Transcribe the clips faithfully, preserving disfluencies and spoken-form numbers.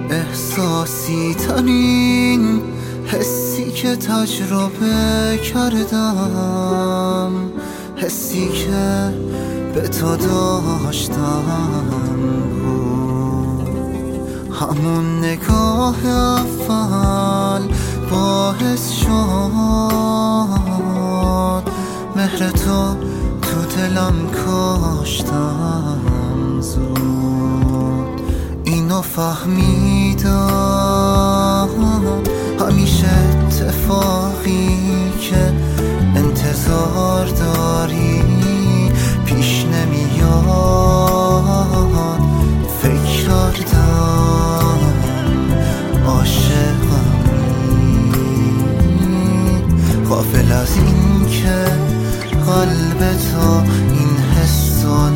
احساسی ترین حسی که تجربه کردم، حسی که به تو داشتم بود همون نگاه اول باعث شد مهر تو تو دلم کاشتم زود. اینو فهمیدم همیشه اتفاقی که انتظار داری پیش نمیاد. فکر کردم عاشقمی، غافل از این که قلب تو این حسو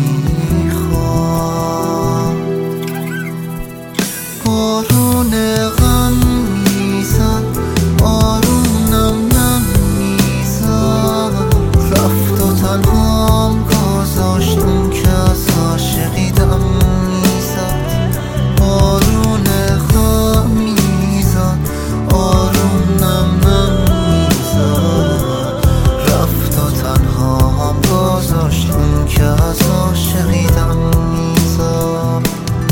نمیخواد. بارون غم میزد آرومم نمیزد، رفت و تنهام گذاشت اون که از عاشقی دم میزد. بارون غم میزد آرومم نمیزد، رفت و تنهام گذاشت اون که از عاشقی دم میزد.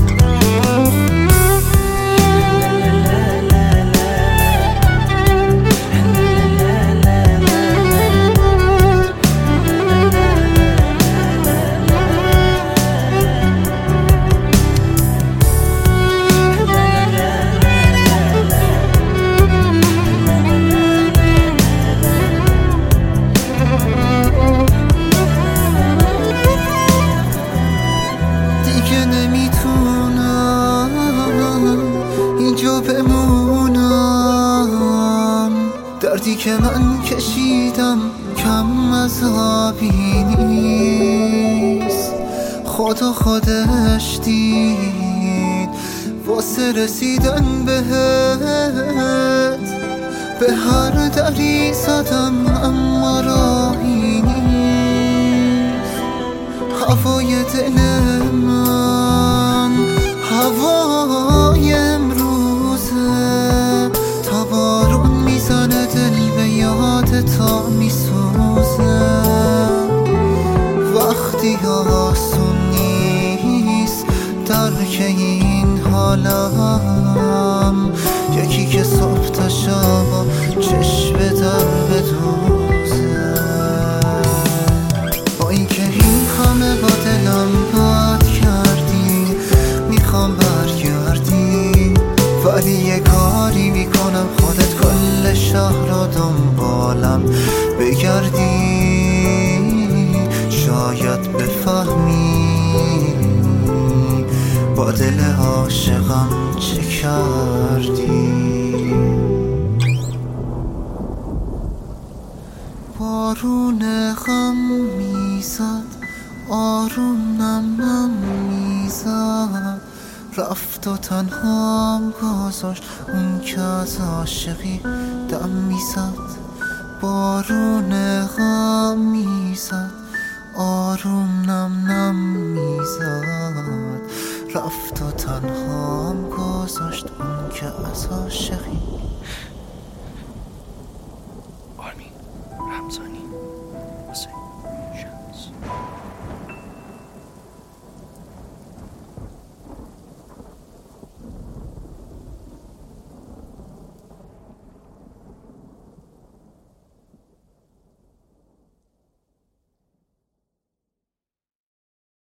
اینجا بمونم، دردی که من کشیدم کم عذابی نیست. خدا خودش دید واسه رسیدن بهت، به هر دری زدم اما راهی نیست. هوای دل من هوای امروزه، تا بارون میزنه دل به یاد تا میسوزه. وقتی آسون نیست درک این حالم، یکی که صبح تا شب چشم در بدوزه. با این که این همه با دلم بد کردی میخوام برگردی، ولی یه کاری میکنم خودت کل شهر رو دنبالم بگردی. شاید بفهمی با دل عاشقم چه کردی. بارون غم میزد آرومم نمیزد، رفت و تنهام گذاشت اون که از عاشقی دم میزد. بارون غم میزد آرومم نمیزد، رفت و تنهام گذاشت اون که از عاشقی